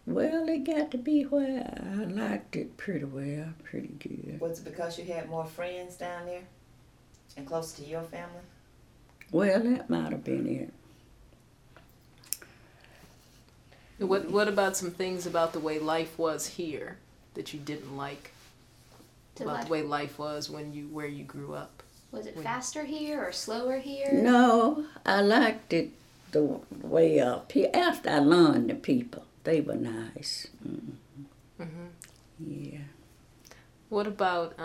Well, it got to be where I liked it pretty well, pretty good. Was it because you had more friends down there and closer to your family? Well, that might have been it. What about some things about the way life was here that you didn't like? About the way life was where you grew up? Was it faster here or slower here? No, I liked it the way up here. After I learned the people, they were nice. Mm-hmm. Yeah. What about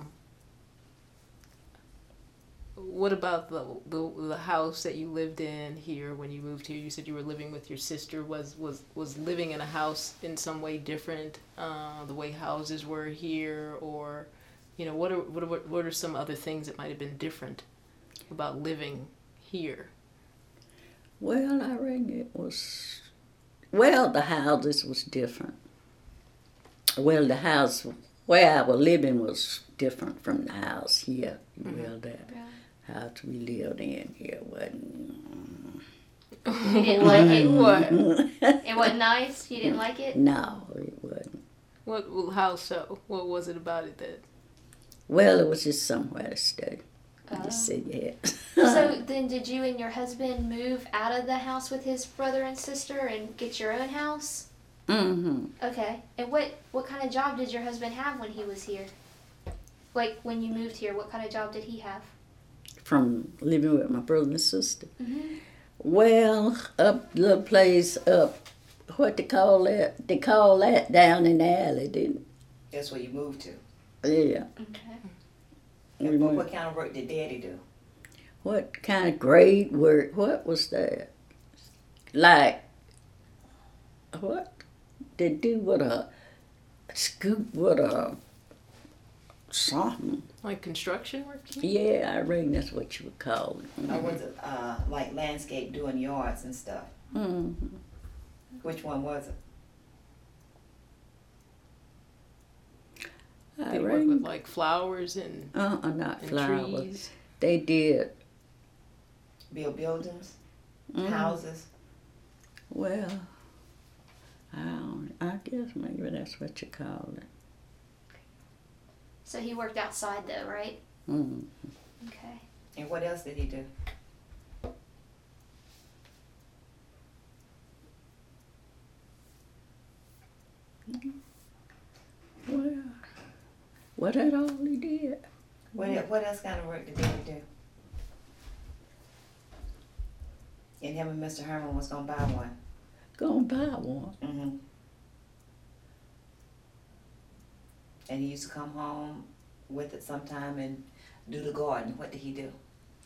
the house that you lived in here when you moved here? You said you were living with your sister. Was living in a house in some way different? The way houses were here, or what are some other things that might have been different about living here? Well, I reckon it was. Well, the houses was different. Well, the house where I was living was different from the house here. Well, that house we lived in here wasn't. You didn't like it? What? It wasn't nice? You didn't like it? No, it wasn't. How so? What was it about it that? Well, it was just somewhere to stay. I just said yes. So then did you and your husband move out of the house with his brother and sister and get your own house? Mm-hmm. Okay. And what kind of job did your husband have when he was here? Like when you moved here, what kind of job did he have? From living with my brother and sister. Mm-hmm. Well, up the place up, what they call that? They call that down in the alley, didn't That's where you moved to. they? Yeah. Okay. And what kind of work did Daddy do? What kind of grade work? What was that? Like, what? They do with a scoop with a something. Like construction work? Yeah, I reckon that's what you would call it. Or was it like landscape doing yards and stuff? Mm-hmm. Which one was it? They work with like flowers and not and flowers. trees. They did. Build buildings? Mm. Houses? Well, I guess maybe that's what you call it. So he worked outside though, right? Mm. Okay. And what else did he do? Well, that all he did. What else kind of work did Daddy do? And him and Mr. Herman was gonna buy one. Gonna buy one. Mm-hmm. And he used to come home with it sometime and do the garden. What did he do?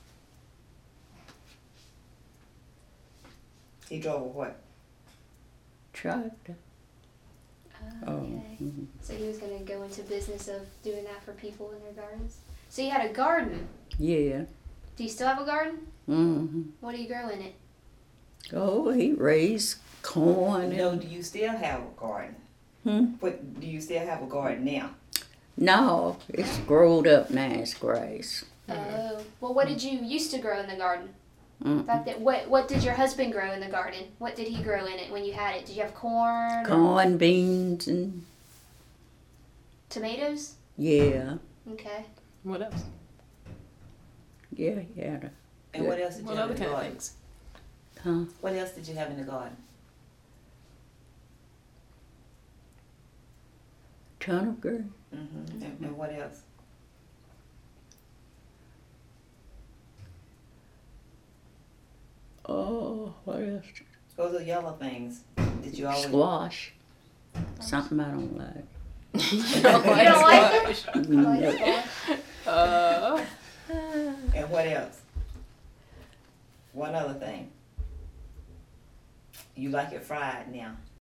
He drove a what? Tractor. Okay. Mm-hmm. So he was going to go into business of doing that for people in their gardens. So you had a garden. Yeah. Do you still have a garden? Mm-hmm. What do you grow in it? Oh, he raised corn. No, do you still have a garden? Do you still have a garden now? No, it's growed up nice grass. Oh. Well, what did you used to grow in the garden? Mm. What did your husband grow in the garden? What did he grow in it when you had it? Did you have corn? Corn, beans, and Tomatoes? yeah. Okay. What else? Yeah, yeah. And what else did you What have other in the kind of garden? things? Huh? What else did you have in the garden? Turnip green. Mm-hmm. And what else? Oh, what else? Those are yellow things. Did you always? Squash. Something I don't like. You don't like it? I like No. squash. And what else? One other thing. You like it fried now.